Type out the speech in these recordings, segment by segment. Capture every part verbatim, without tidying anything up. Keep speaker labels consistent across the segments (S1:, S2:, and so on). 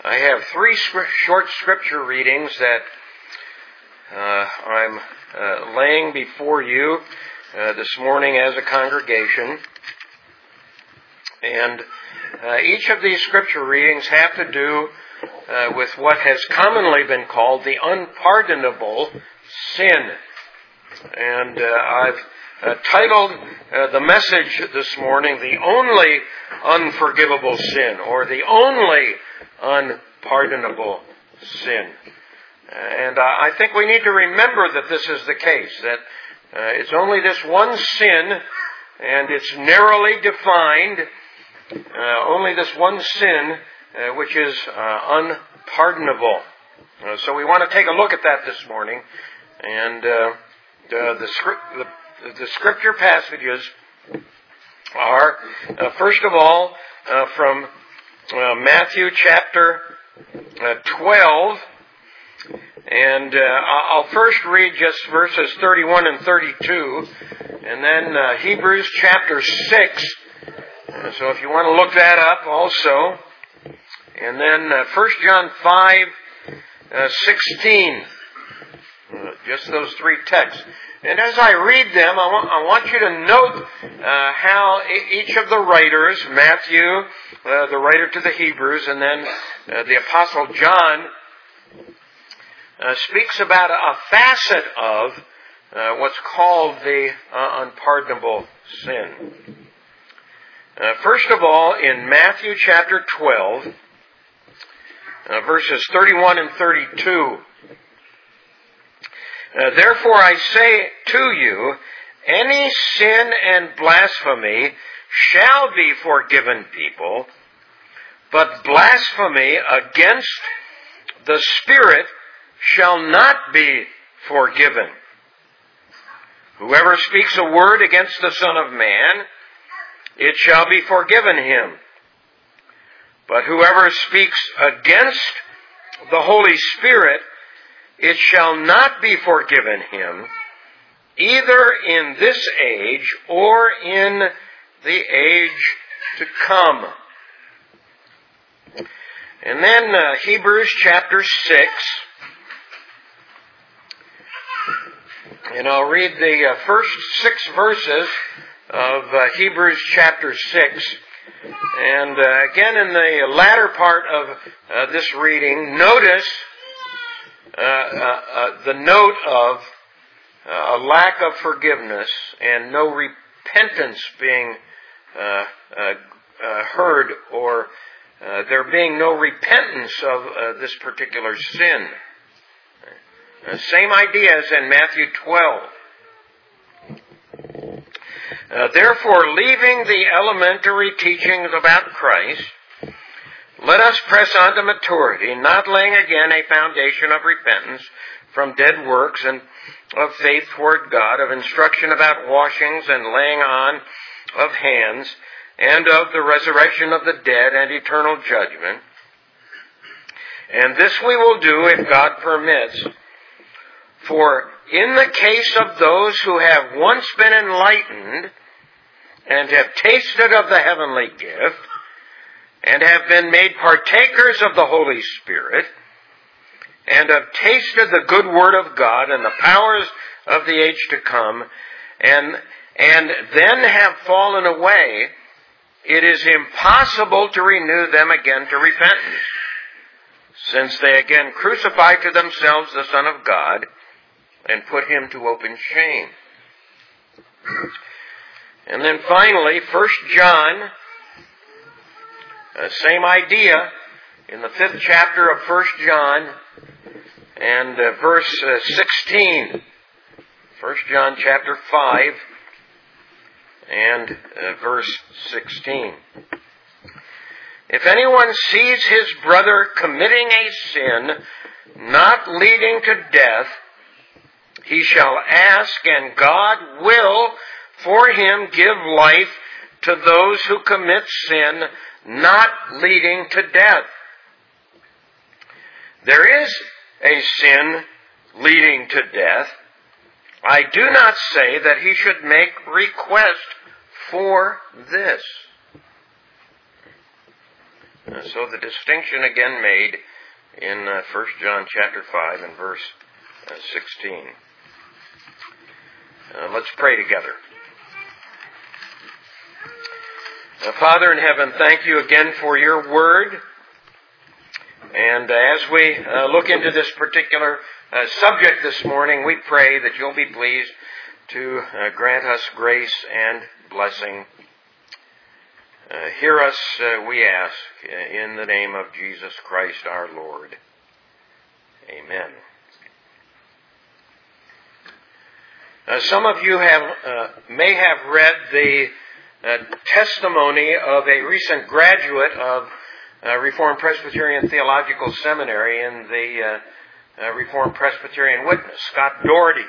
S1: I have three short scripture readings that uh, I'm uh, laying before you uh, this morning as a congregation. And uh, each of these scripture readings have to do uh, with what has commonly been called the unpardonable sin. And uh, I've uh, titled uh, the message this morning, The Only Unforgivable Sin, or The Only Unpardonable Sin. And uh, I think we need to remember that this is the case, that uh, it's only this one sin, and it's narrowly defined, uh, only this one sin, uh, which is uh, unpardonable. Uh, so we want to take a look at that this morning, and uh, the, the, the, the scripture passages are, uh, first of all, uh, from uh, Matthew chapter uh, twelve, and uh, I'll first read just verses thirty-one and thirty-two, and then uh, Hebrews chapter six. Uh, so if you want to look that up also, and then uh, First John five uh, sixteen. Uh, just those three texts. And as I read them, I want, I want you to note uh, how each of the writers, Matthew, uh, the writer to the Hebrews, and then uh, the Apostle John, uh, speaks about a, a facet of uh, what's called the uh, unpardonable sin. Uh, first of all, in Matthew chapter twelve, uh, verses thirty-one and thirty-two, Uh, therefore I say to you, any sin and blasphemy shall be forgiven people, but blasphemy against the Spirit shall not be forgiven. Whoever speaks a word against the Son of Man, it shall be forgiven him. But whoever speaks against the Holy Spirit, it shall not be forgiven him, either in this age or in the age to come. And then uh, Hebrews chapter six. And I'll read the uh, first six verses of uh, Hebrews chapter six. And uh, again, in the latter part of uh, this reading, notice Uh, uh, uh, the note of uh, a lack of forgiveness and no repentance being uh, uh, uh, heard, or uh, there being no repentance of uh, this particular sin. Uh, same idea as in Matthew twelve. Uh, therefore, leaving the elementary teachings about Christ, let us press on to maturity, not laying again a foundation of repentance from dead works and of faith toward God, of instruction about washings and laying on of hands, and of the resurrection of the dead and eternal judgment. And this we will do if God permits. For in the case of those who have once been enlightened and have tasted of the heavenly gift, and have been made partakers of the Holy Spirit, and have tasted the good word of God and the powers of the age to come, and, and then have fallen away, it is impossible to renew them again to repentance, since they again crucify to themselves the Son of God, and put him to open shame. And then finally, First John, Uh, same idea in the fifth chapter of First John and uh, verse uh, sixteen. First John chapter five and uh, verse sixteen. If anyone sees his brother committing a sin not leading to death, he shall ask, and God will for him give life to those who commit sin not leading to death. There is a sin leading to death. I do not say that he should make request for this. Uh, so the distinction again made in uh, First John chapter five and verse uh, sixteen. Uh, let's pray together. Uh, Father in heaven, thank you again for your word. And uh, as we uh, look into this particular uh, subject this morning, we pray that you'll be pleased to uh, grant us grace and blessing. Uh, hear us, uh, we ask, in the name of Jesus Christ our Lord. Amen. Uh, some of you have uh, may have read the uh, testimony of a recent graduate of uh, Reformed Presbyterian Theological Seminary in the uh, uh, Reformed Presbyterian Witness, Scott Doherty.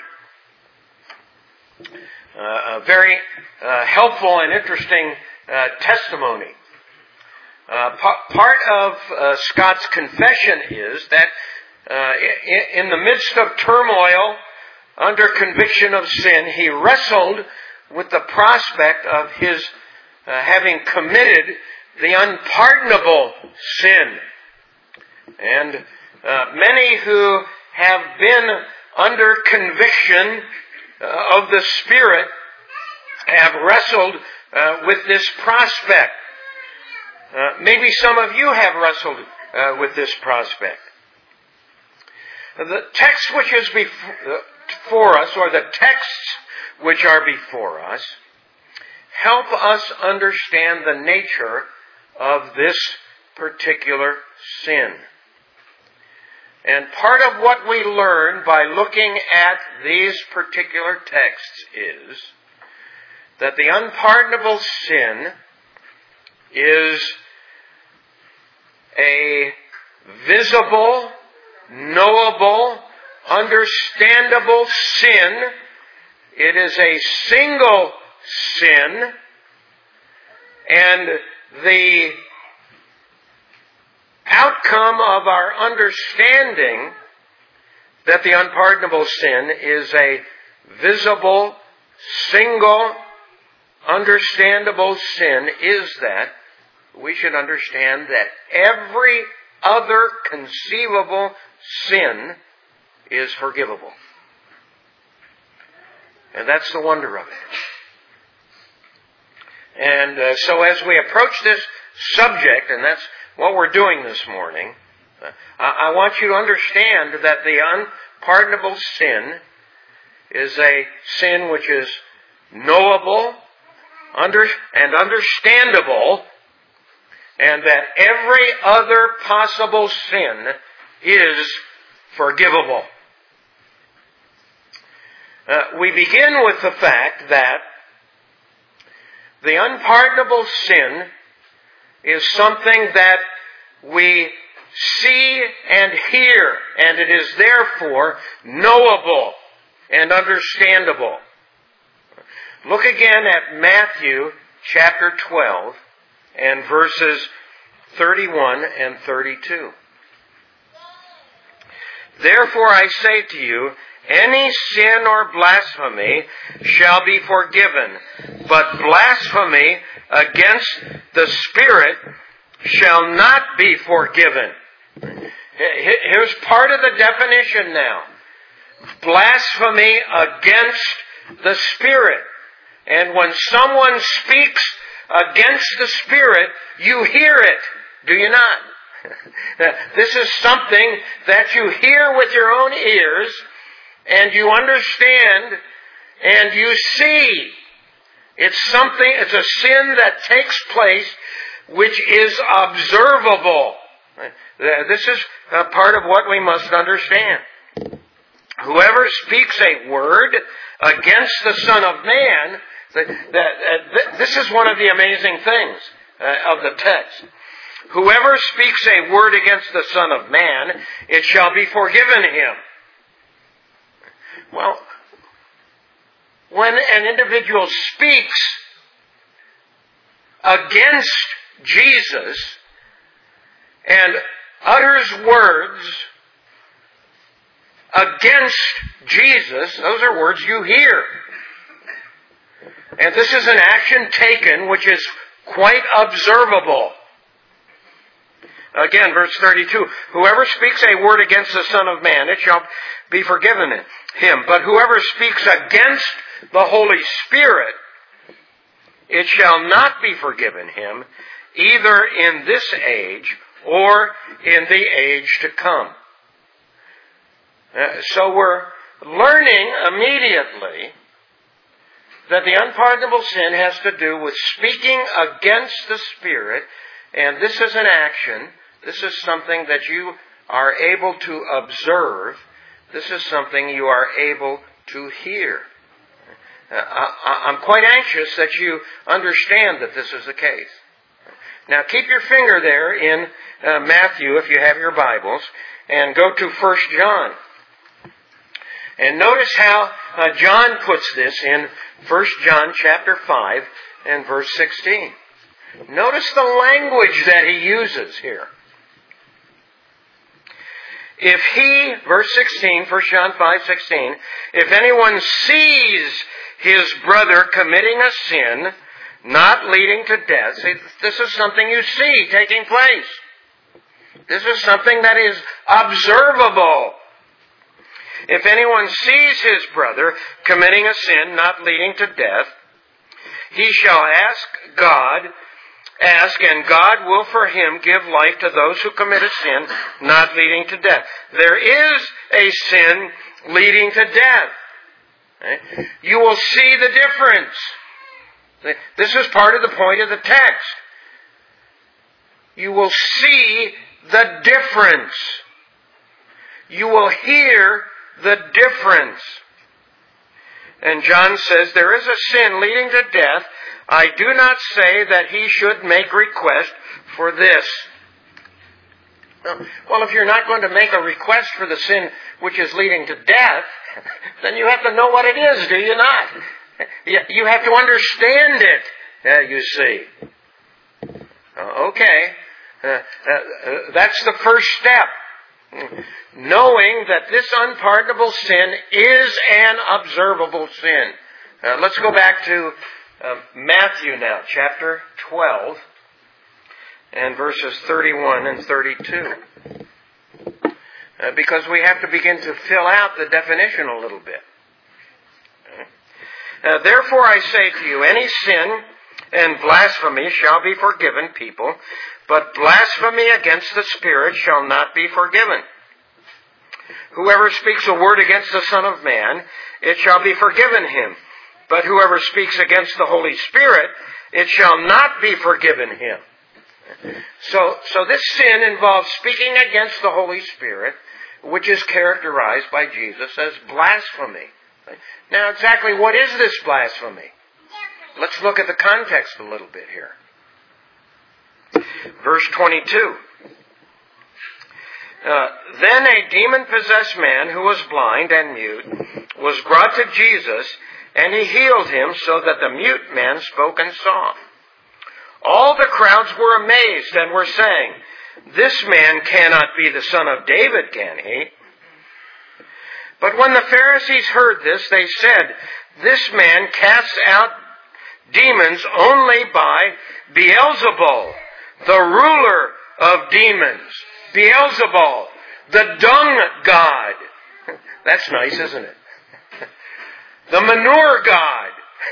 S1: Uh, a very uh, helpful and interesting uh, testimony. Uh, p- part of uh, Scott's confession is that uh, in, in the midst of turmoil, under conviction of sin, he wrestled with the prospect of his uh, having committed the unpardonable sin. And uh, many who have been under conviction uh, of the Spirit have wrestled uh, with this prospect. Uh, maybe some of you have wrestled uh, with this prospect. The text which is before us, or the texts which are before us, help us understand the nature of this particular sin. And part of what we learn by looking at these particular texts is that the unpardonable sin is a visible, knowable, understandable sin. It is a single sin, and the outcome of our understanding that the unpardonable sin is a visible, single, understandable sin is that we should understand that every other conceivable sin is forgivable. And that's the wonder of it. And uh, so as we approach this subject, and that's what we're doing this morning, uh, I, I want you to understand that the unpardonable sin is a sin which is knowable under, and understandable, and that every other possible sin is forgivable. Uh, we begin with the fact that the unpardonable sin is something that we see and hear, and it is therefore knowable and understandable. Look again at Matthew chapter twelve and verses thirty-one and thirty-two. Therefore I say to you, any sin or blasphemy shall be forgiven, but blasphemy against the Spirit shall not be forgiven. Here's part of the definition now. Blasphemy against the Spirit. And when someone speaks against the Spirit, you hear it, do you not? This is something that you hear with your own ears, and you understand, and you see. It's something, it's a sin that takes place which is observable. This is a part of what we must understand. Whoever speaks a word against the Son of Man, that, that, uh, this is one of the amazing things uh, of the text. Whoever speaks a word against the Son of Man, it shall be forgiven him. Well, when an individual speaks against Jesus and utters words against Jesus, those are words you hear. And this is an action taken which is quite observable. Again, verse thirty-two, whoever speaks a word against the Son of Man, it shall be forgiven him. But whoever speaks against the Holy Spirit, it shall not be forgiven him, either in this age or in the age to come. Uh, so we're learning immediately that the unpardonable sin has to do with speaking against the Spirit, and this is an action. This is something that you are able to observe. This is something you are able to hear. Uh, I, I'm quite anxious that you understand that this is the case. Now keep your finger there in uh, Matthew, if you have your Bibles, and go to First John. And notice how uh, John puts this in First John chapter five and verse sixteen. Notice the language that he uses here. If he, verse sixteen, First John five sixteen, if anyone sees his brother committing a sin not leading to death, see, this is something you see taking place. This is something that is observable. If anyone sees his brother committing a sin not leading to death, he shall ask God, ask, and God will for him give life to those who commit a sin not leading to death. There is a sin leading to death. Okay? You will see the difference. This is part of the point of the text. You will see the difference. You will hear the difference. And John says, there is a sin leading to death. I do not say that he should make request for this. Well, if you're not going to make a request for the sin which is leading to death, then you have to know what it is, do you not? You have to understand it, uh, you see. Uh, okay. Uh, uh, that's the first step. Knowing that this unpardonable sin is an observable sin. Uh, let's go back to uh, Matthew now, chapter twelve, and verses thirty-one and thirty-two. Uh, because we have to begin to fill out the definition a little bit. Uh, Therefore I say to you, any sin and blasphemy shall be forgiven people, but blasphemy against the Spirit shall not be forgiven. Whoever speaks a word against the Son of Man, it shall be forgiven him. But whoever speaks against the Holy Spirit, it shall not be forgiven him. So, so this sin involves speaking against the Holy Spirit, which is characterized by Jesus as blasphemy. Now, exactly what is this blasphemy? Let's look at the context a little bit here. Verse twenty-two. Uh, then a demon-possessed man who was blind and mute was brought to Jesus, and he healed him so that the mute man spoke and saw. All the crowds were amazed and were saying, this man cannot be the son of David, can he? But when the Pharisees heard this, they said, this man casts out demons only by Beelzebul, the ruler of demons. Beelzebul, the dung god. That's nice, isn't it? The manure god.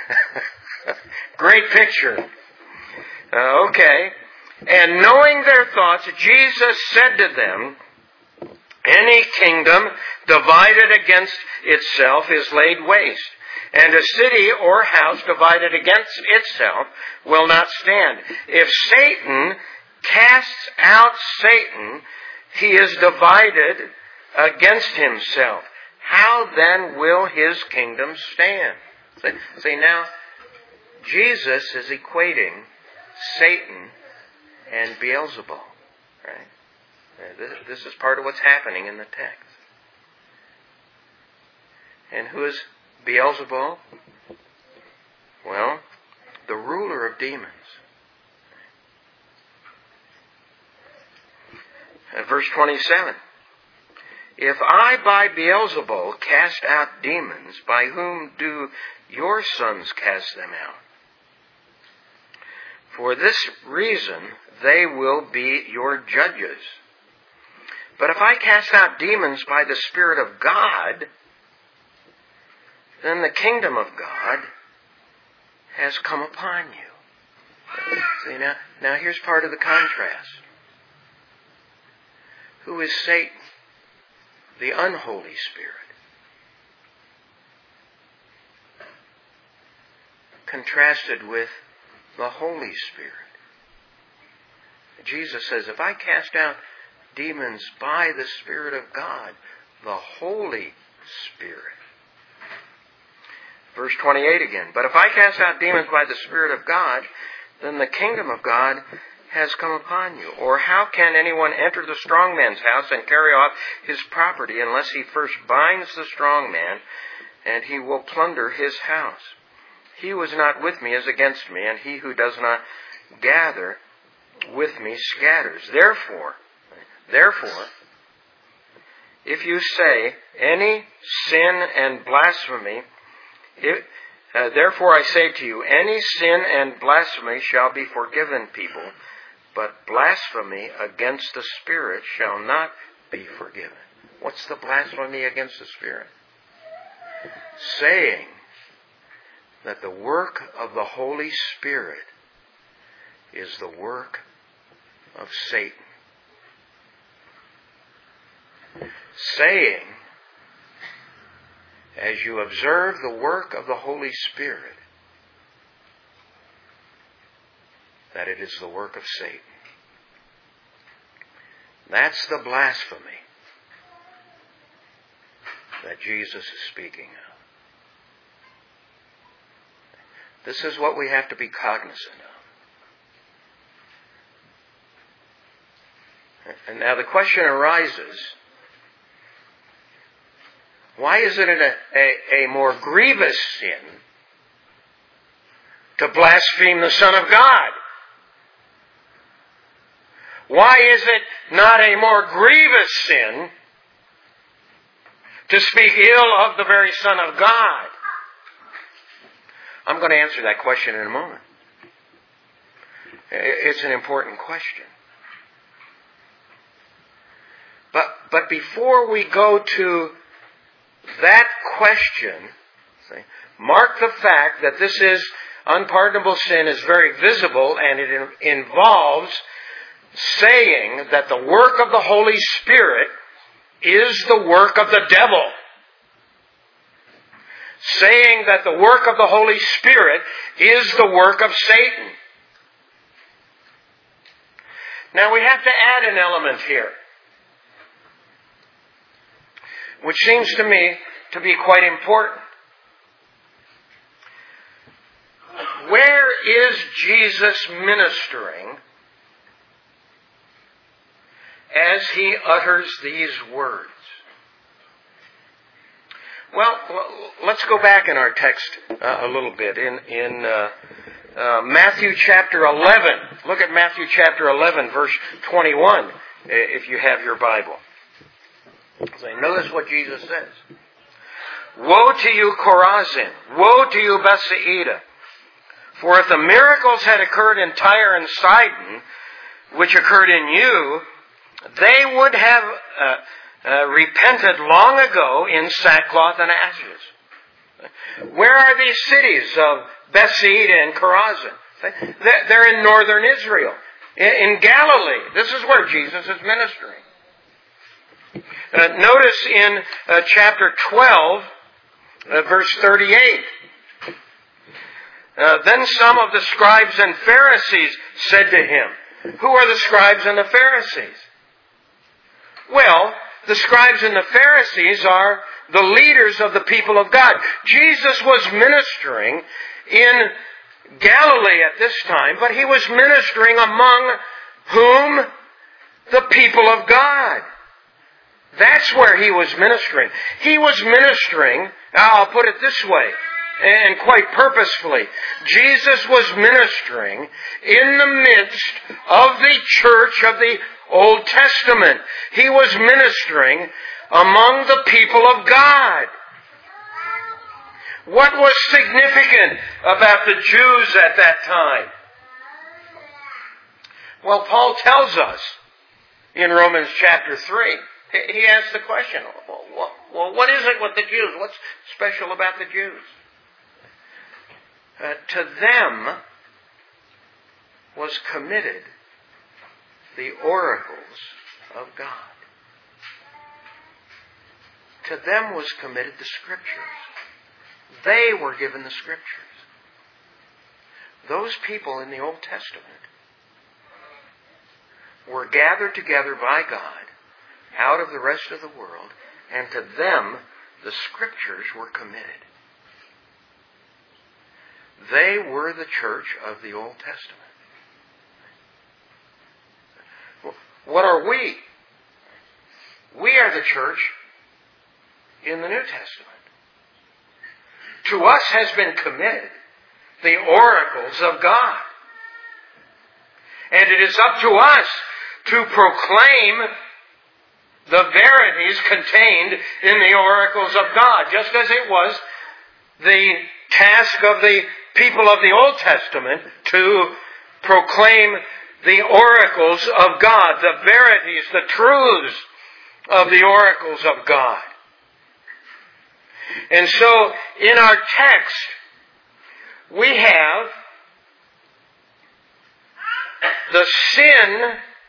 S1: Great picture. Uh, okay. And knowing their thoughts, Jesus said to them, any kingdom divided against itself is laid waste, and a city or house divided against itself will not stand. If Satan casts out Satan, he is divided against himself. How then will his kingdom stand? See, see now, Jesus is equating Satan and Beelzebul, right? This is part of what's happening in the text. And who is Beelzebul? Well, the ruler of demons. And verse twenty-seven. If I by Beelzebul cast out demons, by whom do your sons cast them out? For this reason, they will be your judges. But if I cast out demons by the Spirit of God, then the kingdom of God has come upon you. See, now, now here's part of the contrast. Who is Satan? The unholy spirit. Contrasted with the Holy Spirit. Jesus says, if I cast out demons by the Spirit of God, the Holy Spirit. Verse twenty-eight again. But if I cast out demons by the Spirit of God, then the kingdom of God has come upon you. Or how can anyone enter the strong man's house and carry off his property unless he first binds the strong man, and he will plunder his house? He who is not with me is against me, and he who does not gather with me scatters. Therefore, therefore, if you say any sin and blasphemy, if, uh, therefore I say to you, any sin and blasphemy shall be forgiven people, but blasphemy against the Spirit shall not be forgiven. What's the blasphemy against the Spirit? Saying that the work of the Holy Spirit is the work of Satan. Saying, as you observe the work of the Holy Spirit, that it is the work of Satan. That's the blasphemy that Jesus is speaking of. This is what we have to be cognizant of. And now the question arises, why is it a, a, a more grievous sin to blaspheme the Son of God? Why is it not a more grievous sin to speak ill of the very Son of God? I'm going to answer that question in a moment. It's an important question. But, but before we go to that question, mark the fact that this is unpardonable sin is very visible, and it involves saying that the work of the Holy Spirit is the work of the devil. Saying that the work of the Holy Spirit is the work of Satan. Now we have to add an element here, which seems to me to be quite important. Where is Jesus ministering as he utters these words? Well, let's go back in our text uh, a little bit. In, in uh, uh, Matthew chapter eleven, look at Matthew chapter eleven, verse twenty-one, if you have your Bible. So notice what Jesus says. Woe to you, Chorazin! Woe to you, Bethsaida! For if the miracles had occurred in Tyre and Sidon, which occurred in you, they would have uh, uh, repented long ago in sackcloth and ashes. Where are these cities of Bethsaida and Chorazin? They're in northern Israel, in Galilee. This is where Jesus is ministering. Uh, notice in uh, chapter twelve, uh, verse thirty-eight. Uh, then some of the scribes and Pharisees said to him, who are the scribes and the Pharisees? Well, the scribes and the Pharisees are the leaders of the people of God. Jesus was ministering in Galilee at this time, but he was ministering among whom? The people of God. That's where he was ministering. He was ministering, I'll put it this way, and quite purposefully, Jesus was ministering in the midst of the church of the Old Testament. He was ministering among the people of God. What was significant about the Jews at that time? Well, Paul tells us in Romans chapter three, he asks the question, well, what is it with the Jews? What's special about the Jews? Uh, to them was committed the oracles of God. To them was committed the Scriptures. They were given the Scriptures. Those people in the Old Testament were gathered together by God out of the rest of the world, and to them the Scriptures were committed. They were the church of the Old Testament. What are we? We are the church in the New Testament. To us has been committed the oracles of God. And it is up to us to proclaim the verities contained in the oracles of God, just as it was the task of the people of the Old Testament to proclaim the oracles of God, the verities, the truths of the oracles of God. And so, in our text, we have the sin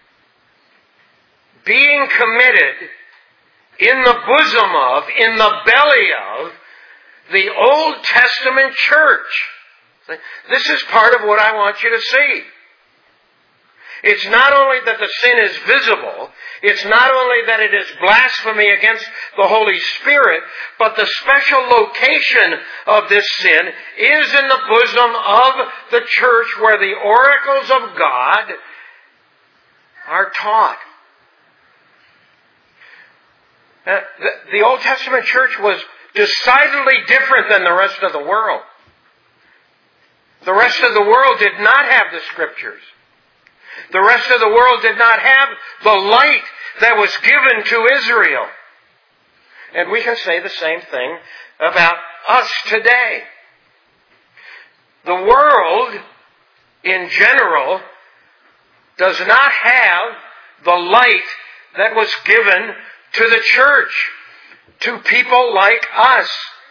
S1: being committed in the bosom of, in the belly of, the Old Testament church. This is part of what I want you to see. It's not only that the sin is visible, it's not only that it is blasphemy against the Holy Spirit, but the special location of this sin is in the bosom of the church where the oracles of God are taught. Uh, the, the Old Testament church was decidedly different than the rest of the world. The rest of the world did not have the Scriptures. The rest of the world did not have the light that was given to Israel. And we can say the same thing about us today. The world, in general, does not have the light that was given to the church, to people like us.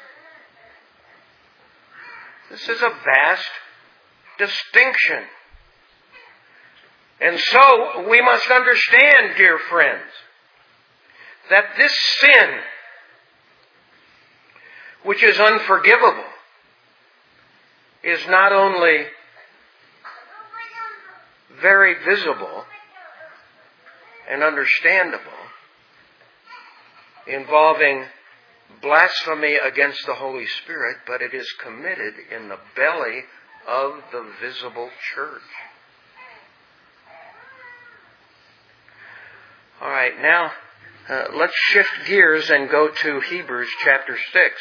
S1: This is a vast distinction. And so we must understand, dear friends, that this sin, which is unforgivable, is not only very visible and understandable, involving blasphemy against the Holy Spirit, but it is committed in the belly of the visible church. All right, now uh, let's shift gears and go to Hebrews chapter six.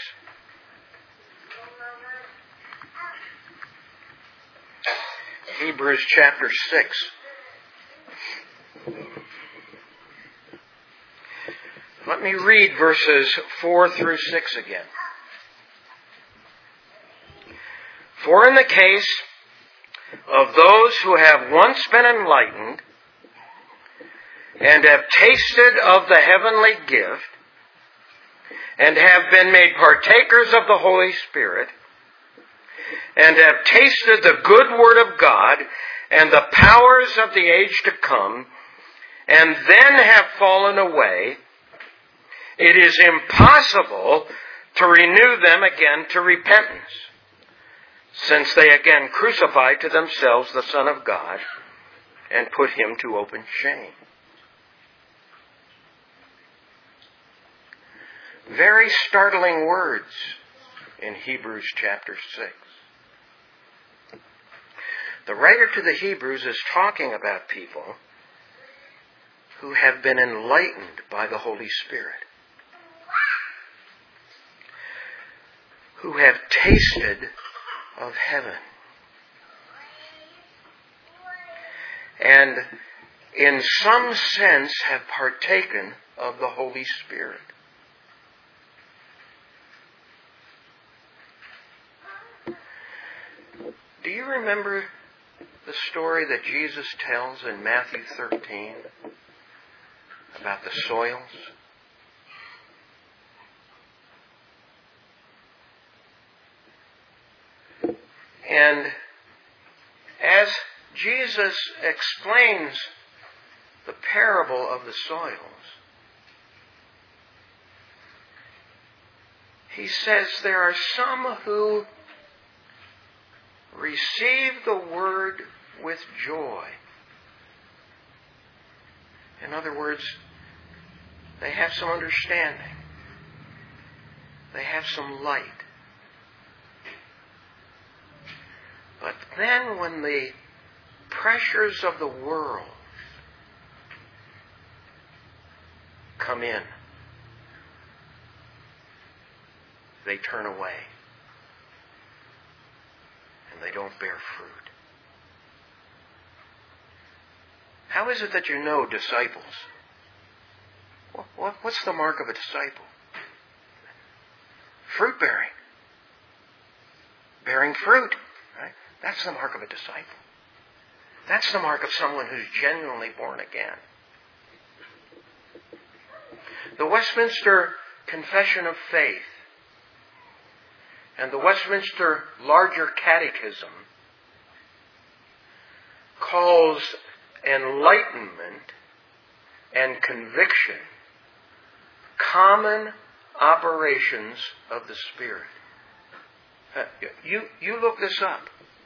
S1: Hebrews chapter six. Let me read verses four through six again. For in the case of those who have once been enlightened, and have tasted of the heavenly gift, and have been made partakers of the Holy Spirit, and have tasted the good word of God, and the powers of the age to come, and then have fallen away, it is impossible to renew them again to repentance, since they again crucify to themselves the Son of God, and put him to open shame. Very startling words in Hebrews chapter six. The writer to the Hebrews is talking about people who have been enlightened by the Holy Spirit, who have tasted of heaven, and in some sense have partaken of the Holy Spirit. Do you remember the story that Jesus tells in Matthew thirteen about the soils? And as Jesus explains the parable of the soils, he says there are some who receive the word with joy. In other words, they have some understanding. They have some light. But then when the pressures of the world come in, they turn away. And they don't bear fruit. How is it that you know disciples? What's the mark of a disciple? Fruit bearing. Bearing fruit. Right? That's the mark of a disciple. That's the mark of someone who's genuinely born again. The Westminster Confession of Faith and the Westminster Larger Catechism calls enlightenment and conviction common operations of the Spirit. Uh, you, you look this up.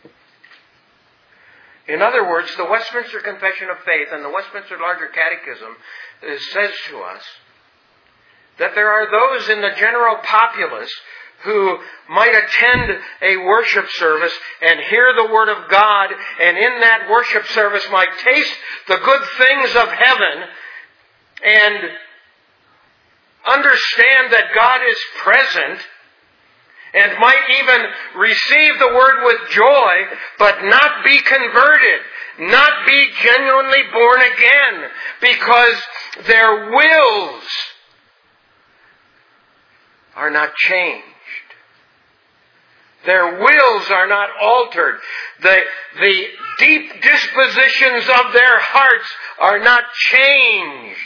S1: In other words, the Westminster Confession of Faith and the Westminster Larger Catechism uh, says to us that there are those in the general populace who might attend a worship service and hear the Word of God, and in that worship service might taste the good things of heaven and understand that God is present, and might even receive the Word with joy, but not be converted, not be genuinely born again, because their wills are not changed. Their wills are not altered. The, the deep dispositions of their hearts are not changed.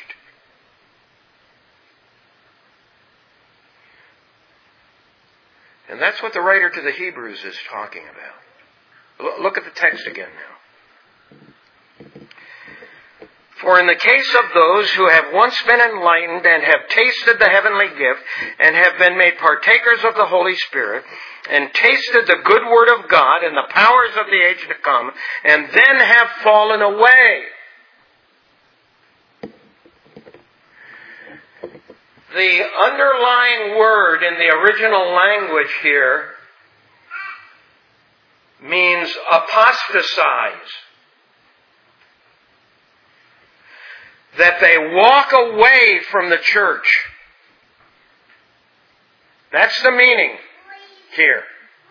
S1: And that's what the writer to the Hebrews is talking about. Look at the text again now. For in the case of those who have once been enlightened and have tasted the heavenly gift and have been made partakers of the Holy Spirit and tasted the good word of God and the powers of the age to come and then have fallen away. The underlying word in the original language here means apostatize. That they walk away from the church. That's the meaning here.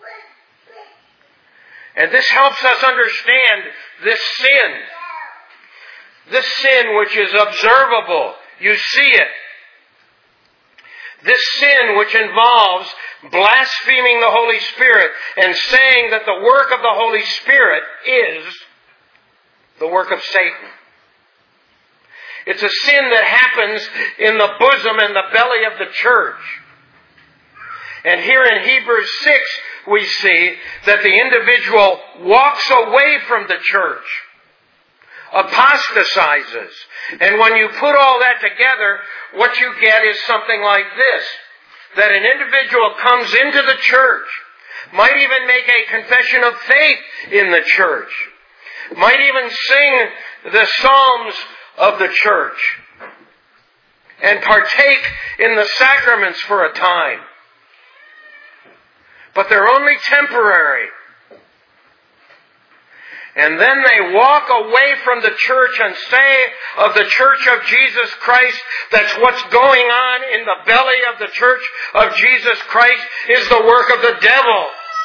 S1: And this helps us understand this sin. This sin which is observable. You see it. This sin which involves blaspheming the Holy Spirit and saying that the work of the Holy Spirit is the work of Satan. It's a sin that happens in the bosom and the belly of the church. And here in Hebrews six, we see that the individual walks away from the church, apostatizes. And when you put all that together, what you get is something like this. That an individual comes into the church, might even make a confession of faith in the church, might even sing the psalms of the church, and partake in the sacraments for a time. But they're only temporary. And then they walk away from the church and say of the church of Jesus Christ, that's what's going on in the belly of the church of Jesus Christ is the work of the devil.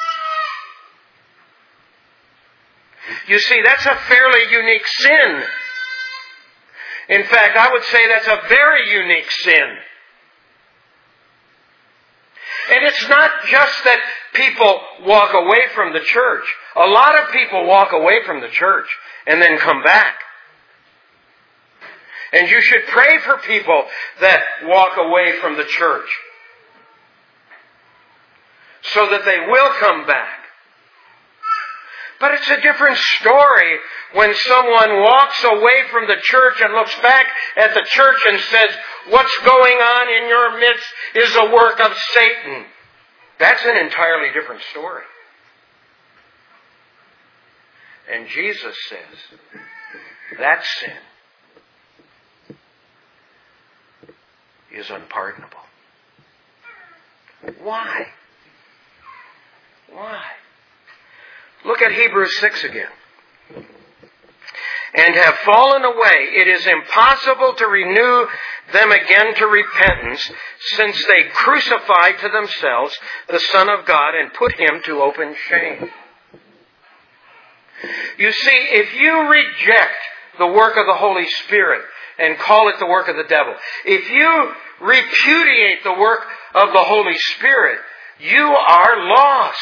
S1: You see, that's a fairly unique sin. In fact, I would say that's a very unique sin. And it's not just that people walk away from the church. A lot of people walk away from the church and then come back. And you should pray for people that walk away from the church so that they will come back. But it's a different story when someone walks away from the church and looks back at the church and says, what's going on in your midst is a work of Satan. That's an entirely different story. And Jesus says, that sin is unpardonable. Why? Why? Look at Hebrews six again. And have fallen away. It is impossible to renew them again to repentance, since they crucified to themselves the Son of God and put Him to open shame. You see, if you reject the work of the Holy Spirit and call it the work of the devil, if you repudiate the work of the Holy Spirit, you are lost.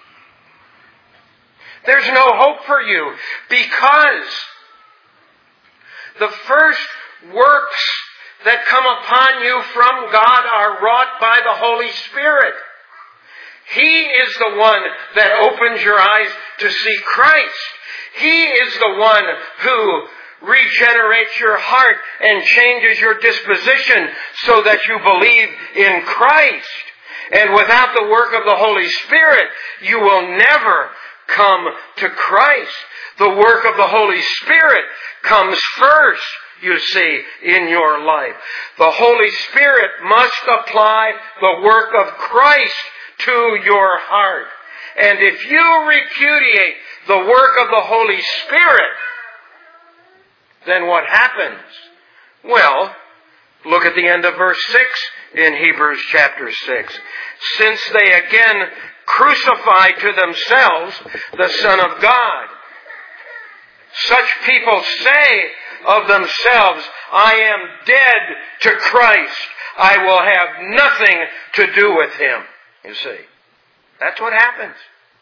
S1: There's no hope for you, because the first works that come upon you from God are wrought by the Holy Spirit. He is the one that opens your eyes to see Christ. He is the one who regenerates your heart and changes your disposition so that you believe in Christ. And without the work of the Holy Spirit, you will never come to Christ. The work of the Holy Spirit comes first, you see, in your life. The Holy Spirit must apply the work of Christ to your heart. And if you repudiate the work of the Holy Spirit, then what happens? Well, look at the end of verse six in Hebrews chapter six. Since they again crucified to themselves the Son of God. Such people say of themselves, I am dead to Christ. I will have nothing to do with Him. You see, that's what happens.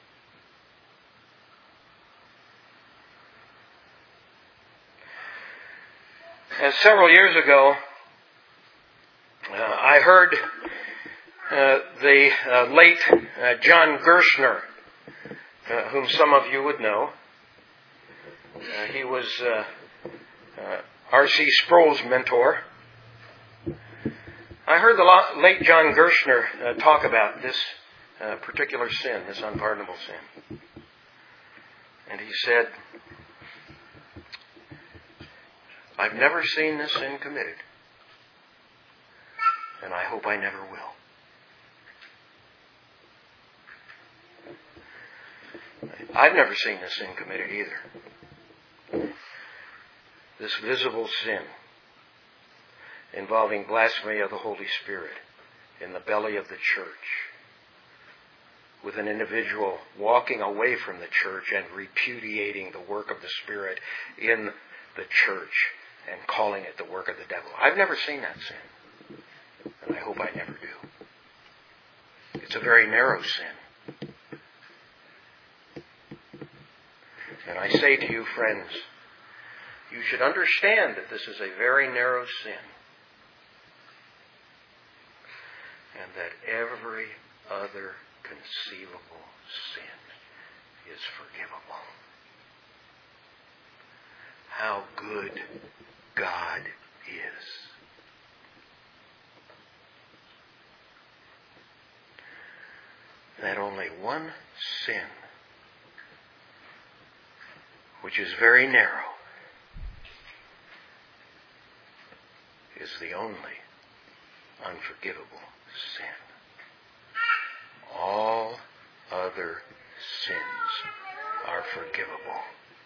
S1: And several years ago, uh, I heard uh, the uh, late uh, John Gerstner, uh, whom some of you would know. Uh, he was uh, uh, R C Sproul's mentor. I heard the late John Gerstner uh, talk about this uh, particular sin, this unpardonable sin. And he said, I've never seen this sin committed, and I hope I never will. I've never seen this sin committed either. This visible sin involving blasphemy of the Holy Spirit in the belly of the church, with an individual walking away from the church and repudiating the work of the Spirit in the church and calling it the work of the devil. I've never seen that sin, and I hope I never do. It's a very narrow sin. And I say to you, friends, you should understand that this is a very narrow sin, and that every other conceivable sin is forgivable. How good God is. That only one sin, which is very narrow, is the only unforgivable sin. All other sins are forgivable.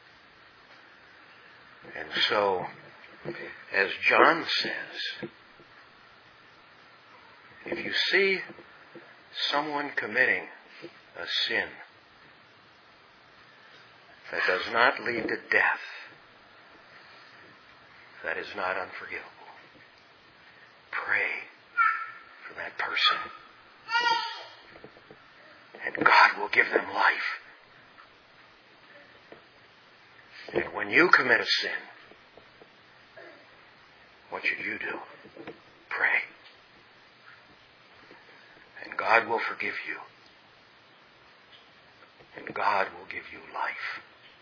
S1: And so, as John says, if you see someone committing a sin that does not lead to death, that is not unforgivable. Pray for that person, and God God will give them life. And when you commit a sin, what should you do? Pray. And God will forgive you. And God will give you life.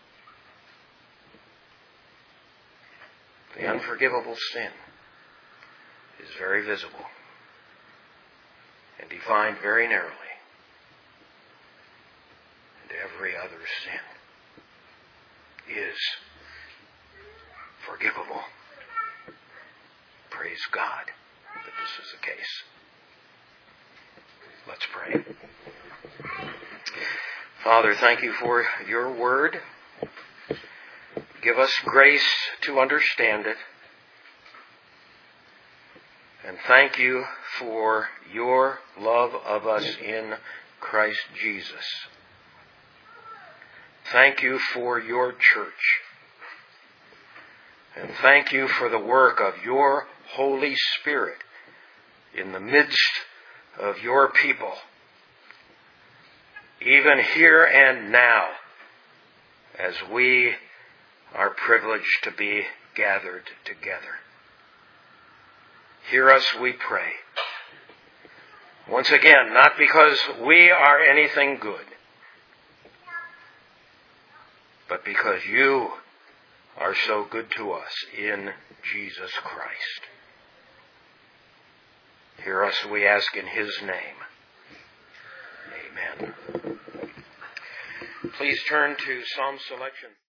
S1: The unforgivable sin is very visible and defined very narrowly. And every other sin is forgivable. Praise God that this is the case. Let's pray. Father, thank you for your word. Give us grace to understand it. And thank you for your love of us in Christ Jesus. Thank you for your church. And thank you for the work of your Holy Spirit in the midst of your people, even here and now, as we are privileged to be gathered together. Hear us, we pray. Once again, not because we are anything good, but because you are so good to us in Jesus Christ. Hear us, we ask in His name. Amen. Please turn to Psalm selection.